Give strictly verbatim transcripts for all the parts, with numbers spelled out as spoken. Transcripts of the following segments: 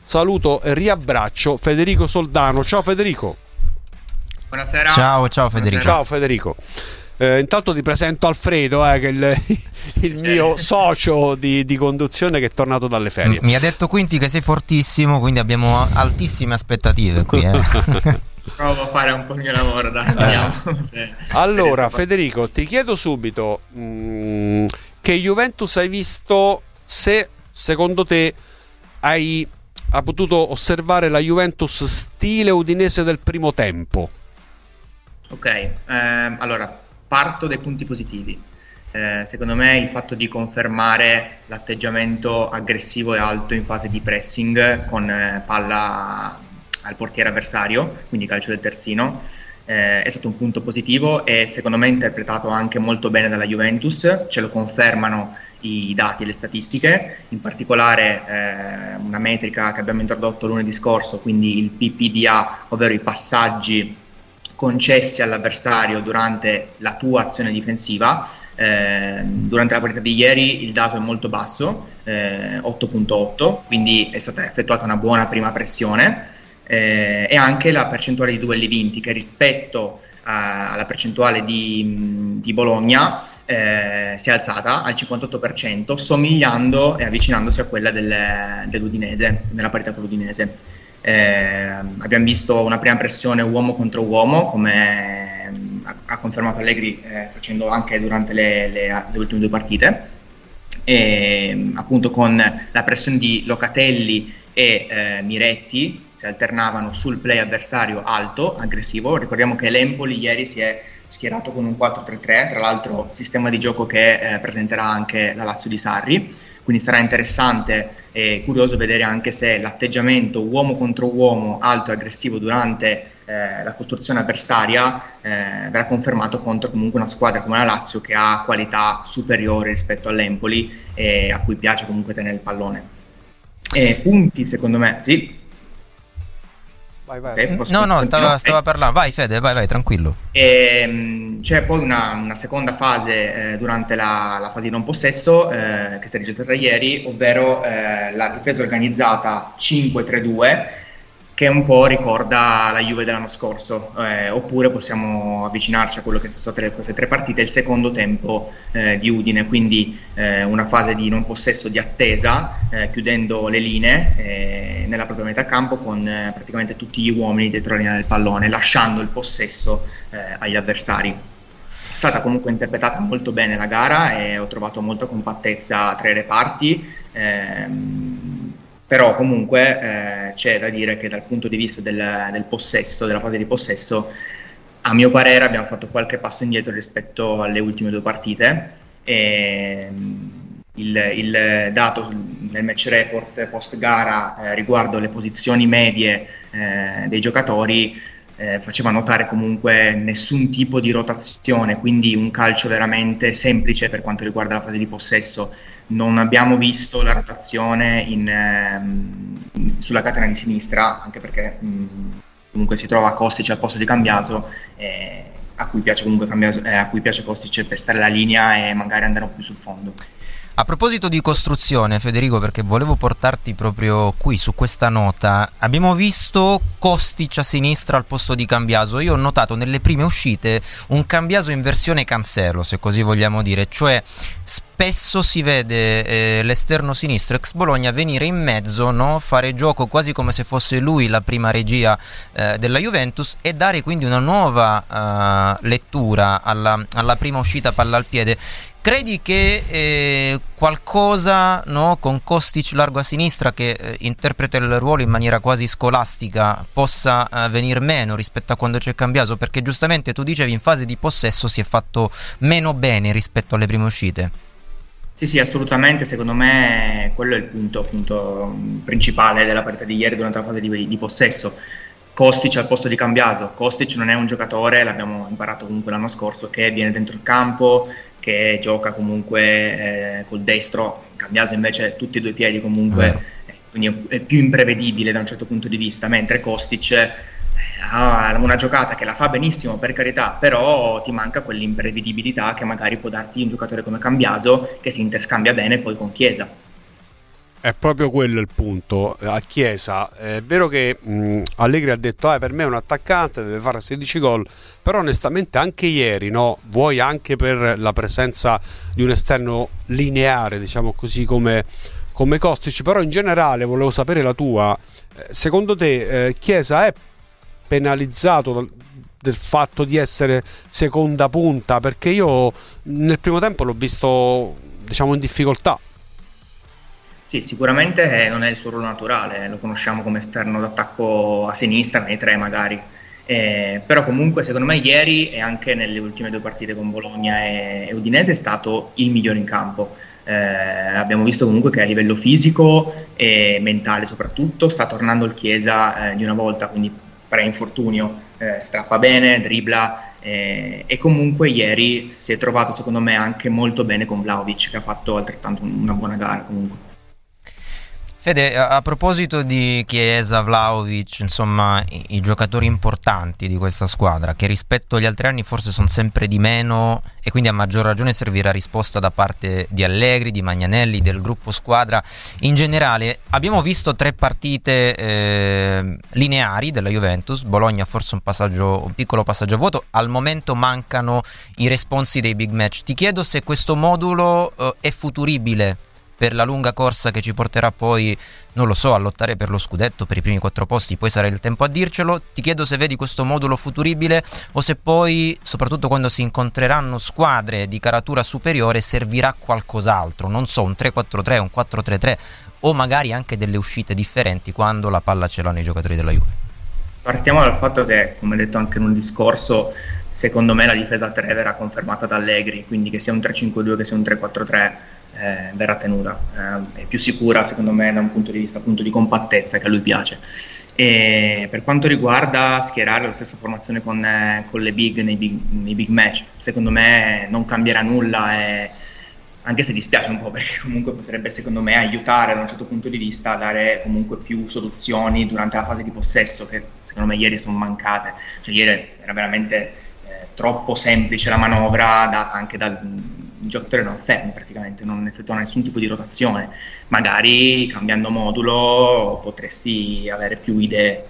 saluto e riabbraccio Federico Soldano. Ciao Federico. Buonasera. Ciao, ciao Federico. Ciao Federico. Eh, intanto ti presento Alfredo, eh, che è il, il mio socio di, di conduzione, che è tornato dalle ferie. Mi ha detto quindi che sei fortissimo, quindi abbiamo altissime aspettative qui. Eh. Provo a fare un po' il mio lavoro, dai, vediamo. Se... Allora Federico, ti chiedo subito mh, che Juventus hai visto, se secondo te hai, hai potuto osservare la Juventus stile udinese del primo tempo. Ok, ehm, allora parto dai punti positivi. Eh, secondo me il fatto di confermare l'atteggiamento aggressivo e alto in fase di pressing con eh, palla al portiere avversario, quindi calcio del terzino, eh, è stato un punto positivo e secondo me interpretato anche molto bene dalla Juventus. Ce lo confermano i dati e le statistiche, in particolare eh, una metrica che abbiamo introdotto lunedì scorso, quindi il P P D A, ovvero i passaggi concessi all'avversario durante la tua azione difensiva. Eh, durante la partita di ieri il dato è molto basso, eh, otto virgola otto, quindi è stata effettuata una buona prima pressione, eh, e anche la percentuale di duelli vinti, che rispetto a, alla percentuale di, di Bologna eh, si è alzata al cinquantotto per cento, somigliando e avvicinandosi a quella del, dell'Udinese, nella partita con l'Udinese. Eh, abbiamo visto una prima pressione uomo contro uomo, come ha, ha confermato Allegri eh, facendo anche durante le, le, le ultime due partite, e appunto con la pressione di Locatelli e eh, Miretti si alternavano sul play avversario alto, aggressivo. Ricordiamo che l'Empoli ieri si è schierato con un quattro tre tre, tra l'altro sistema di gioco che eh, presenterà anche la Lazio di Sarri. Quindi sarà interessante e curioso vedere anche se l'atteggiamento uomo contro uomo alto e aggressivo durante eh, la costruzione avversaria eh, verrà confermato contro comunque una squadra come la Lazio, che ha qualità superiori rispetto all'Empoli e a cui piace comunque tenere il pallone. E punti, secondo me, sì. Vai, vai. Okay, no, no, stava, stava parlando. Vai Fede, vai, vai, tranquillo. E, c'è poi una, una seconda fase eh, durante la, la fase di non possesso eh, che si è registrata ieri, ovvero eh, la difesa organizzata cinque tre due, che un po' ricorda la Juve dell'anno scorso, eh, oppure possiamo avvicinarci a quello che sono state le, queste tre partite, il secondo tempo eh, di Udine, quindi eh, una fase di non possesso, di attesa, eh, chiudendo le linee eh, nella propria metà campo con eh, praticamente tutti gli uomini dietro la linea del pallone, lasciando il possesso eh, agli avversari. È stata comunque interpretata molto bene la gara e ho trovato molta compattezza tra i reparti. Ehm, Però comunque eh, c'è da dire che dal punto di vista del, del possesso, della fase di possesso, a mio parere abbiamo fatto qualche passo indietro rispetto alle ultime due partite. E il, il dato nel match report post gara eh, riguardo le posizioni medie eh, dei giocatori eh, faceva notare comunque nessun tipo di rotazione, quindi un calcio veramente semplice per quanto riguarda la fase di possesso. Non abbiamo visto la rotazione in, ehm, sulla catena di sinistra, anche perché mh, comunque si trova Kostic al posto di Cambiaso, eh, a cui piace comunque Cambiaso, eh, a cui piace Kostic pestare la linea e magari andare un po' più sul fondo. A proposito di costruzione, Federico, perché volevo portarti proprio qui su questa nota, abbiamo visto Kostic a sinistra al posto di Cambiaso. Io ho notato nelle prime uscite un Cambiaso in versione Cancelo, se così vogliamo dire, cioè spesso si vede eh, l'esterno sinistro ex Bologna venire in mezzo, no? Fare gioco quasi come se fosse lui la prima regia eh, della Juventus, e dare quindi una nuova uh, lettura alla, alla prima uscita palla al piede. Credi che eh, qualcosa, no, con Kostic largo a sinistra, che eh, interpreta il ruolo in maniera quasi scolastica, possa eh, venir meno rispetto a quando c'è Cambiaso? Perché giustamente tu dicevi in fase di possesso si è fatto meno bene rispetto alle prime uscite. Sì, sì, assolutamente. Secondo me quello è il punto, punto principale della partita di ieri durante la fase di, di possesso. Kostic al posto di Cambiaso. Kostic non è un giocatore, l'abbiamo imparato comunque l'anno scorso, che viene dentro il campo, che gioca comunque eh, col destro. Cambiaso invece tutti e due i piedi comunque, eh, quindi è più imprevedibile da un certo punto di vista, mentre Kostic eh, ha una giocata che la fa benissimo, per carità, però ti manca quell'imprevedibilità che magari può darti un giocatore come Cambiaso, che si interscambia bene poi con Chiesa. È proprio quello il punto. A Chiesa è vero che mh, Allegri ha detto ah, per me è un attaccante, deve fare sedici gol, però onestamente anche ieri, no, vuoi anche per la presenza di un esterno lineare, diciamo così, come, come Kostic, però in generale volevo sapere la tua. Secondo te eh, Chiesa è penalizzato dal, del fatto di essere seconda punta? Perché io nel primo tempo l'ho visto, diciamo, in difficoltà. Sì, sicuramente non è il suo ruolo naturale, lo conosciamo come esterno d'attacco a sinistra, nei tre magari, eh, però comunque secondo me ieri e anche nelle ultime due partite con Bologna e, e Udinese è stato il migliore in campo. Eh, abbiamo visto comunque che a livello fisico e mentale soprattutto sta tornando il Chiesa eh, di una volta, quindi pre-infortunio, eh, strappa bene, dribbla eh, e comunque ieri si è trovato secondo me anche molto bene con Vlahovic, che ha fatto altrettanto una buona gara comunque. Fede, a proposito di Chiesa, Vlahovic, insomma i, i giocatori importanti di questa squadra, che rispetto agli altri anni forse sono sempre di meno e quindi a maggior ragione servirà risposta da parte di Allegri, di Magnanelli, del gruppo squadra in generale. Abbiamo visto tre partite eh, lineari della Juventus, Bologna forse un passaggio, un piccolo passaggio a vuoto, al momento mancano i responsi dei big match. Ti chiedo se questo modulo eh, è futuribile per la lunga corsa che ci porterà poi, non lo so, a lottare per lo scudetto, per i primi quattro posti, poi sarà il tempo a dircelo. Ti chiedo se vedi questo modulo futuribile o se poi, soprattutto quando si incontreranno squadre di caratura superiore, servirà qualcos'altro, non so, un tre quattro tre, un quattro tre tre o magari anche delle uscite differenti quando la palla ce l'hanno i giocatori della Juve. Partiamo dal fatto che, come detto anche in un discorso, secondo me la difesa tre verrà confermata da Allegri, quindi che sia un tre cinque due che sia un tre quattro tre eh, verrà tenuta, eh, è più sicura secondo me da un punto di vista appunto di compattezza, che a lui piace. E per quanto riguarda schierare la stessa formazione con, eh, con le big nei, big nei big match, secondo me non cambierà nulla, e anche se dispiace un po' perché comunque potrebbe secondo me aiutare da un certo punto di vista a dare comunque più soluzioni durante la fase di possesso, che secondo me ieri sono mancate. Cioè ieri era veramente eh, troppo semplice la manovra, data anche dal i giocatori non fermi, praticamente non effettuano nessun tipo di rotazione. Magari cambiando modulo potresti avere più idee.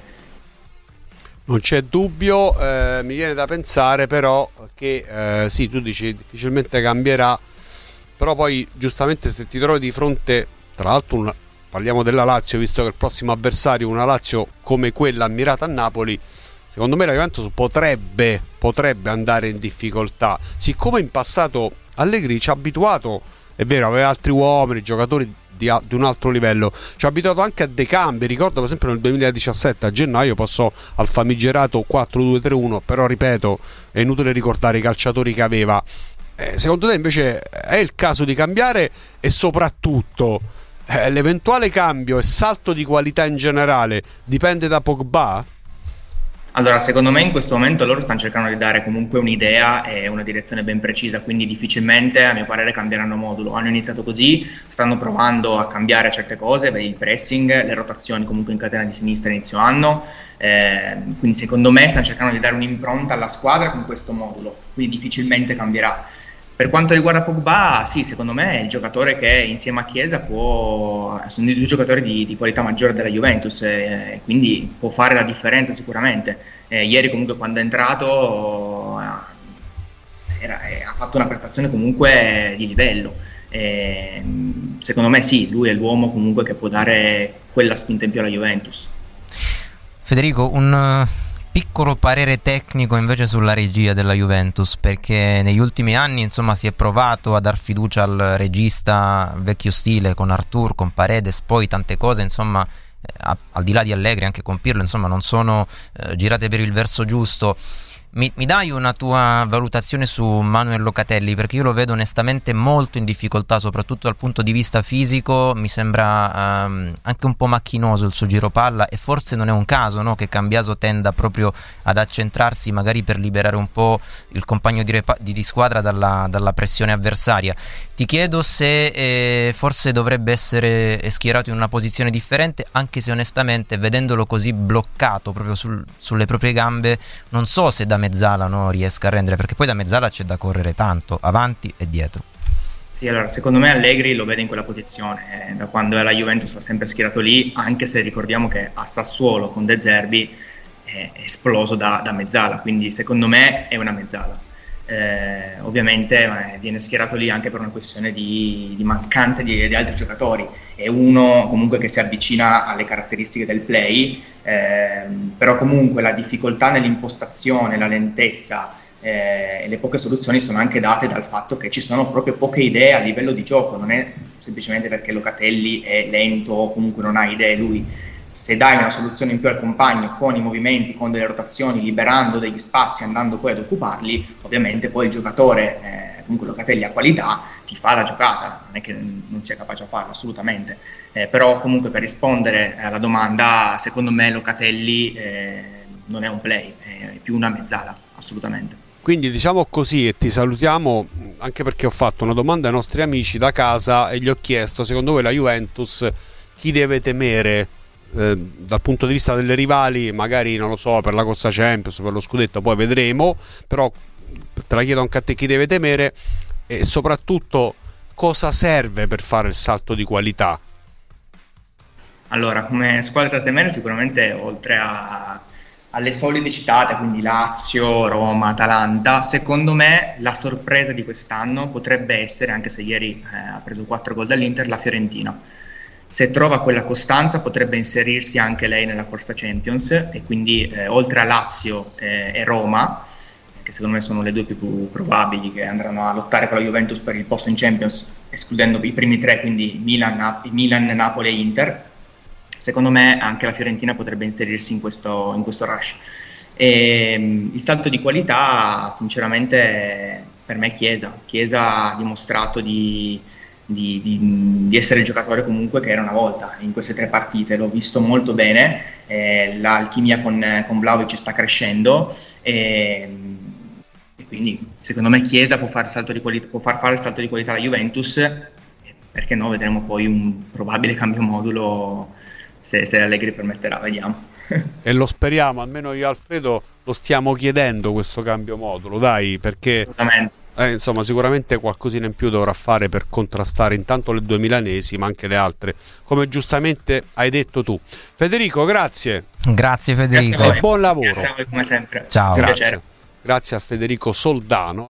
Non c'è dubbio, eh, mi viene da pensare però che eh, sì, tu dici difficilmente cambierà, però poi giustamente se ti trovi di fronte, tra l'altro una, parliamo della Lazio, visto che il prossimo avversario è una Lazio come quella ammirata a Napoli, secondo me la Juventus potrebbe, potrebbe andare in difficoltà, siccome in passato Allegri ci ha abituato, è vero, aveva altri uomini, giocatori di, di un altro livello, ci ha abituato anche a dei cambi. Ricordo per esempio nel duemiladiciassette a gennaio passò al famigerato quattro due tre uno, però ripeto, è inutile ricordare i calciatori che aveva. Eh, secondo te invece è il caso di cambiare, e soprattutto eh, l'eventuale cambio e salto di qualità in generale dipende da Pogba? Allora, secondo me in questo momento loro stanno cercando di dare comunque un'idea e una direzione ben precisa, quindi difficilmente a mio parere cambieranno modulo. Hanno iniziato così, stanno provando a cambiare certe cose, il pressing, le rotazioni comunque in catena di sinistra inizio anno, eh, quindi secondo me stanno cercando di dare un'impronta alla squadra con questo modulo, quindi difficilmente cambierà. Per quanto riguarda Pogba, sì, secondo me è il giocatore che insieme a Chiesa può, sono i due giocatori di, di qualità maggiore della Juventus, e quindi può fare la differenza sicuramente. Eh, ieri comunque quando è entrato era, ha fatto una prestazione comunque di livello. Eh, secondo me sì, lui è l'uomo comunque che può dare quella spinta in più alla Juventus. Federico, un piccolo parere tecnico invece sulla regia della Juventus, perché negli ultimi anni insomma si è provato a dar fiducia al regista vecchio stile con Artur, con Paredes, poi tante cose insomma eh, a, al di là di Allegri anche con Pirlo insomma non sono eh, girate per il verso giusto. Mi, mi dai una tua valutazione su Manuel Locatelli, perché io lo vedo onestamente molto in difficoltà, soprattutto dal punto di vista fisico. Mi sembra um, anche un po' macchinoso il suo giro palla, e forse non è un caso, no, che Cambiaso tenda proprio ad accentrarsi magari per liberare un po' il compagno di, repa- di, di squadra dalla, dalla pressione avversaria. Ti chiedo se eh, forse dovrebbe essere schierato in una posizione differente, anche se onestamente vedendolo così bloccato proprio sul, sulle proprie gambe non so se da mezzala no, riesca a rendere, perché poi da mezzala c'è da correre tanto avanti e dietro. Sì, allora secondo me Allegri lo vede in quella posizione, eh, da quando è la Juventus l'ha sempre schierato lì, anche se ricordiamo che a Sassuolo con De Zerbi è esploso da, da mezzala, quindi secondo me è una mezzala. Eh, ovviamente eh, viene schierato lì anche per una questione di, di mancanza di, di altri giocatori, è uno comunque che si avvicina alle caratteristiche del play, eh, però comunque la difficoltà nell'impostazione, la lentezza eh, e le poche soluzioni sono anche date dal fatto che ci sono proprio poche idee a livello di gioco, non è semplicemente perché Locatelli è lento o comunque non ha idee lui. Se dai una soluzione in più al compagno con i movimenti, con delle rotazioni, liberando degli spazi, andando poi ad occuparli, ovviamente poi il giocatore, eh, comunque Locatelli ha qualità, ti fa la giocata, non è che non sia capace a farlo assolutamente, eh, però comunque per rispondere alla domanda, secondo me Locatelli eh, non è un play, è più una mezzala, assolutamente. Quindi diciamo così, e ti salutiamo anche perché ho fatto una domanda ai nostri amici da casa e gli ho chiesto, secondo voi la Juventus chi deve temere eh, dal punto di vista delle rivali, magari non lo so, per la Corsa Champions, per lo scudetto, poi vedremo, però te la chiedo anche a te, chi deve temere e soprattutto cosa serve per fare il salto di qualità? Allora, come squadra da temere sicuramente oltre a alle solite citate, quindi Lazio, Roma, Atalanta, secondo me la sorpresa di quest'anno potrebbe essere, anche se ieri eh, ha preso quattro gol dall'Inter, la Fiorentina. Se trova quella costanza potrebbe inserirsi anche lei nella corsa Champions e quindi eh, oltre a Lazio eh, e Roma, che secondo me sono le due più probabili che andranno a lottare con la Juventus per il posto in Champions, escludendo i primi tre, quindi Milan, Nap- Milan Napoli e Inter, secondo me anche la Fiorentina potrebbe inserirsi in questo, in questo rush. E, il salto di qualità, sinceramente, per me Chiesa. Chiesa ha dimostrato di, di, di, di essere il giocatore comunque che era una volta in queste tre partite. L'ho visto molto bene, eh, l'alchimia con, con Vlahovic sta crescendo e, e quindi secondo me Chiesa può fare, salto di qualità, può far fare il salto di qualità alla Juventus, perché no, vedremo poi un probabile cambio modulo Se, se Allegri permetterà, vediamo. E lo speriamo, almeno io e Alfredo lo stiamo chiedendo questo cambio modulo, dai, perché eh, insomma sicuramente qualcosina in più dovrà fare per contrastare intanto le due milanesi ma anche le altre, come giustamente hai detto tu. Federico, grazie. Grazie Federico. Grazie e buon lavoro. Grazie a voi come sempre. Ciao. Grazie. Grazie a Federico Soldano.